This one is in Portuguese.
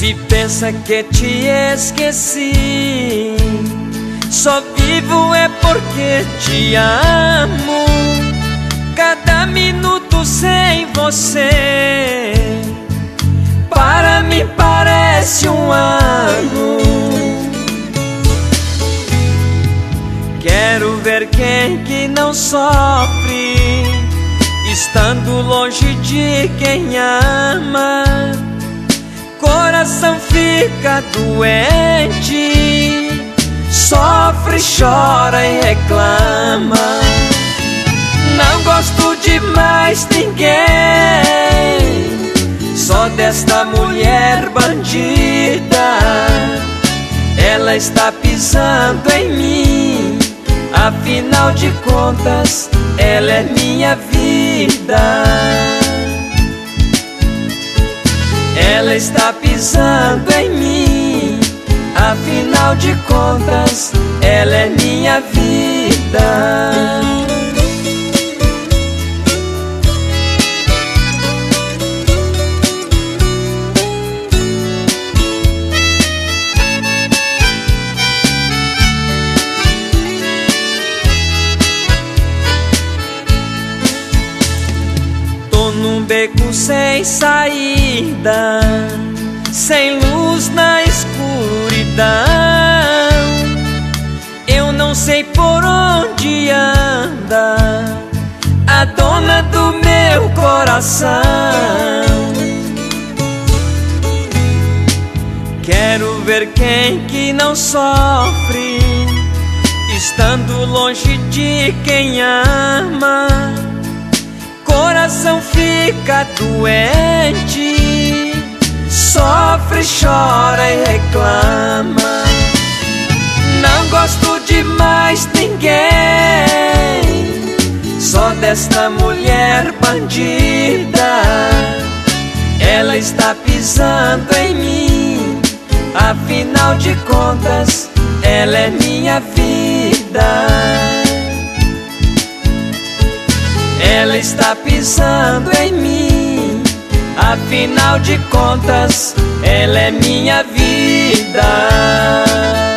Se pensa que te esqueci, só vivo é porque te amo. Cada minuto sem você para mim parece um ano. Quero ver quem que não sofre estando longe de quem ama. Coração fica doente, sofre, chora e reclama. Não gosto de mais ninguém, só desta mulher bandida. Ela está pisando em mim, afinal de contas, ela é minha vida. Ela está pisando em mim, afinal de contas, ela é minha vida. Tô num beco sem saída, sem luz na escuridão. Eu não sei por onde anda a dona do meu coração. Quero ver quem que não sofre estando longe de quem ama. Coração fica doente, sofre, chora e reclama. Não gosto de mais ninguém, só desta mulher bandida. Ela está pisando em mim, afinal de contas, ela é minha vida. Ela está pisando em mim, afinal de contas, ela é minha vida.